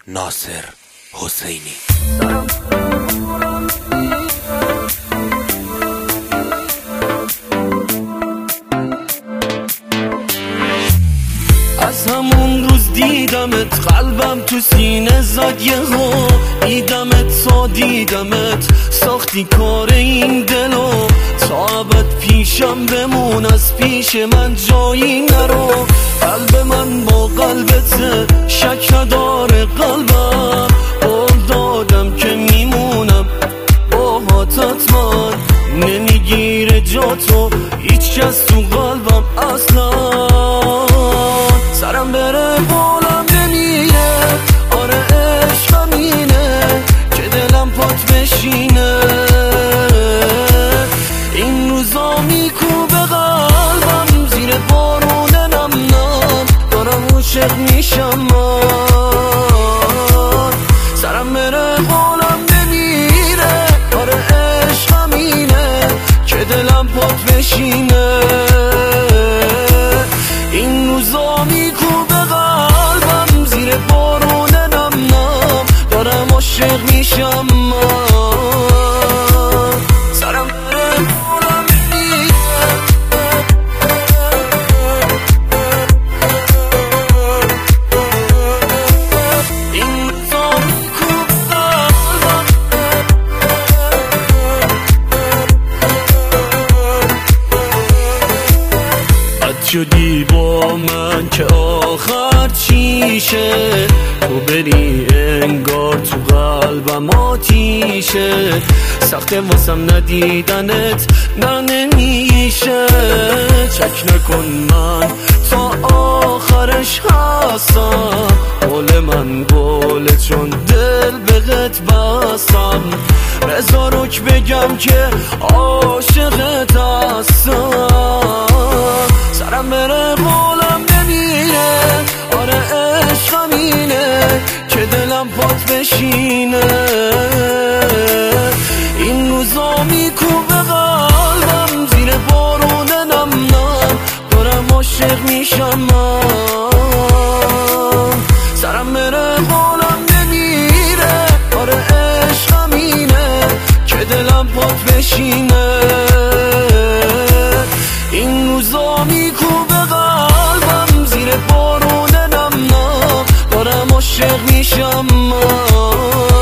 ناصر حسینی. از همون روز دیدمت قلبم تو سینه زد یهو، دیدمت تا دیدمت ساختی کار این دلو، تا ابد پیشم بمون از پیش من جایی نرو. قلب من با قلبت شک نداره قلبم، قول دادم که میمونم با حتما، نمیگیره جا تو هیچ کس تو قلبم اصلا. سرم بره بالم نمیره، آره عشقم اینه که دلم پات بشینه. این روزا میکوبه قلبم زیر بارون نم نم، دارم عاشق میشم من. سرم بره بالم نمیره، آره عشقم اینه که دلم پات بشینه. این روزا میکوبه قلبم زیر بارون نم نم، دارم عاشق میشم من. سرم بره بالم نمیره، این روزا میکوبه قلبم. بد شدی با من که آخر چیشه، تو بری انگار تو قلبم آتیشه. سخته واسم ندیدنت نه نمیشه، چک نکن من تا آخرش هستم. قول من قوله چون دل بهت بستم، رضا روک بگم که عاشقت هستم. سرم بره بالم نمیره، آره عشقم اینه که دلم پات بشینه. این روزا میکوبه قلبم زیر بارون نم نم، دارم عاشق میشم من. سرم بره بالم نمیره، آره عشقم اینه که دلم پات بشینه. این روزا میکوبه قلبم زیر بارون نم نم، دارم عاشق میشم من.